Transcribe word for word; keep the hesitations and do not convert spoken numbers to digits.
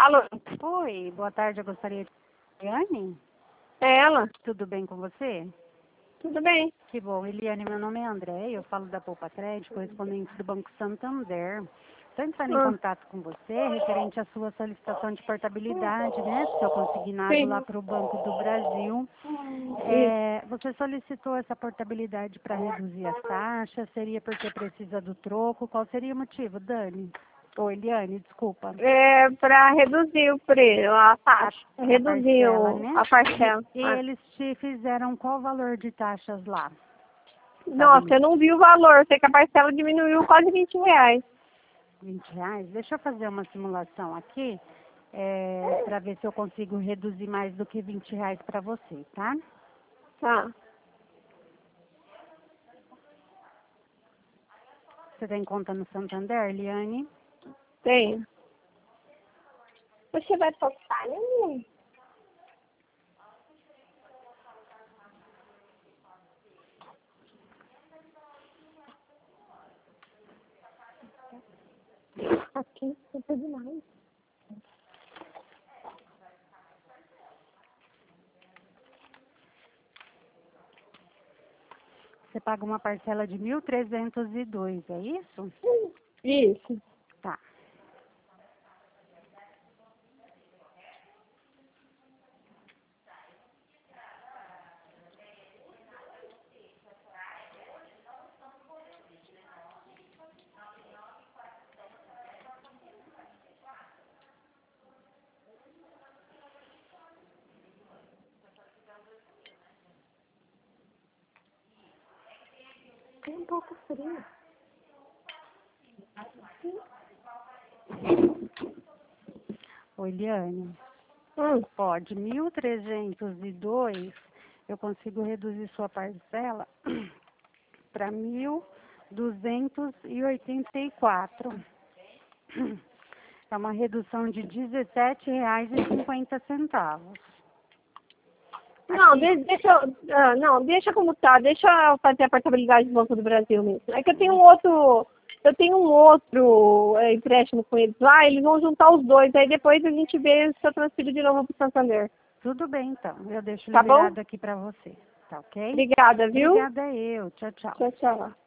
Alô? Oi, boa tarde, eu gostaria de... Eliane? É ela? Tudo bem com você? Tudo bem. Que bom, Eliane, meu nome é André, eu falo da Poupa Crédito, correspondente do Banco Santander. Estou entrando em Ah, contato com você referente à sua solicitação de portabilidade, né, do seu consignado sim. lá para o Banco do Brasil. Isso. É, você solicitou essa portabilidade para reduzir as taxas, seria porque precisa do troco, qual seria o motivo, Dani? Ou Eliane, desculpa. É para reduzir o preço, a taxa. A, a Reduzir parcela, o, né? a parcela. E Ah. eles te fizeram qual valor de taxas lá? Nossa, Sabe, eu não vi o valor. Sei que a parcela diminuiu quase vinte reais. vinte reais? Deixa eu fazer uma simulação aqui, é, para ver se eu consigo reduzir mais do que vinte reais para você, tá? Tá. Você tem conta no Santander, Eliane? Tem. Você vai tocar, né? Aqui, não demais. Você paga uma parcela de mil trezentos e dois, é isso? Isso. Tá. Tem um pouco frio. Ô, Eliane, Hum. pode, mil trezentos e dois, eu consigo reduzir sua parcela para mil duzentos e oitenta e quatro. É uma redução de dezessete reais e cinquenta centavos. Não, Aqui, de, deixa eu, ah, não, deixa como tá, deixa eu fazer a portabilidade do Banco do Brasil mesmo. É que eu tenho um outro, eu tenho um outro é, empréstimo com eles lá, eles vão juntar os dois, aí depois a gente vê se eu transfiro de novo pro Santander. tudo bem então, eu deixo Tá bom? liberado aqui para você, tá ok? Obrigada, viu? Obrigada eu, tchau, tchau. Tchau, tchau.